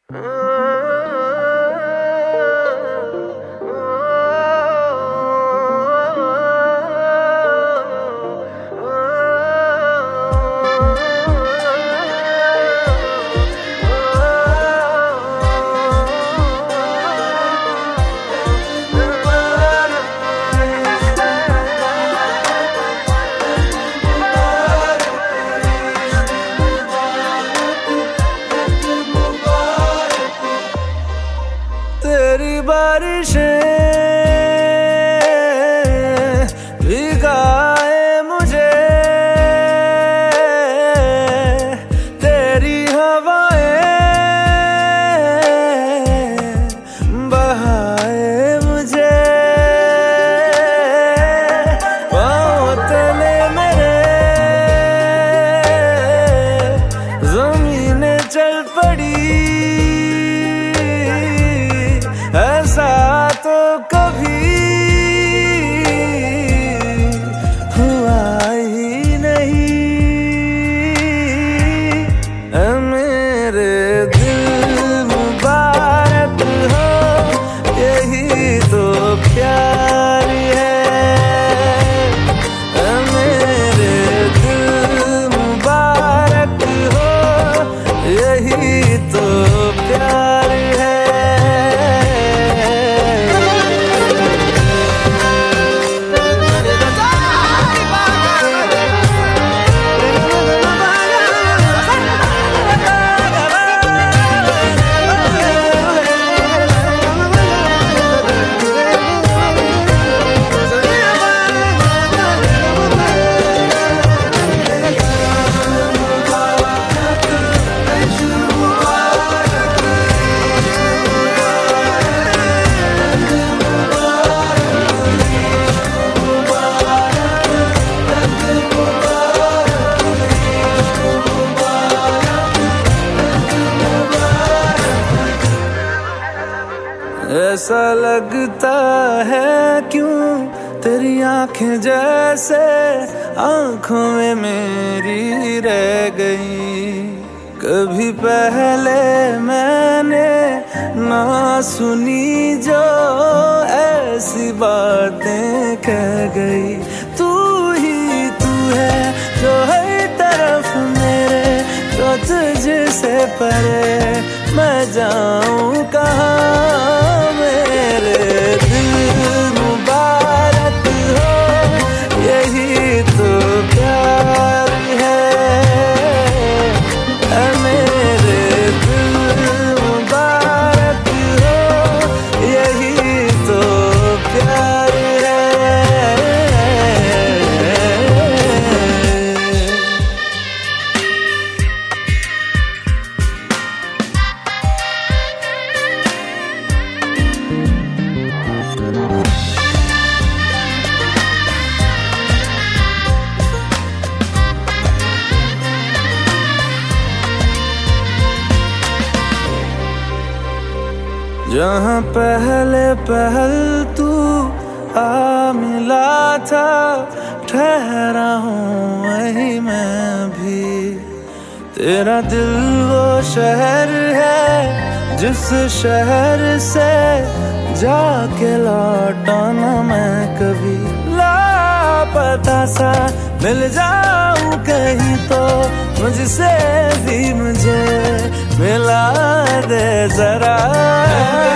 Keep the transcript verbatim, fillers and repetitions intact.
तेरी बारिशें भिगाए मुझे, तेरी हवाएं बहाए मुझे। पाँव तले मेरे ज़मीनें चल पड़ी, ऐसा तो कभी हुआ ही नहीं। ऐ मेरे दिल मुबारक हो, यही तो प्यार है। ऐ मेरे दिल मुबारक हो, यही तो प्यार है। ऐसा लगता है क्यों तेरी आंखें जैसे आंखों में मेरी रह गई। कभी पहले मैंने ना सुनी जो ऐसी बातें कह गई। तू ही तू है जो हर तरफ मेरे, तो तुझसे परे मैं जाऊं कहाँ। मेरे दिल मुबारक हो, यही तो प्यार है। ऐ मेरे दिल मुबारक हो, यही तो प्यार है। जहाँ पहले पहल तू आ मिला था, ठहरा हूँ वही मैं भी। तेरा दिल वो शहर है जिस शहर से जाके लौटा ना मैं कभी। लापता सा मिल जाऊं कहीं तो मुझसे भी मुझे मिला दे जरा।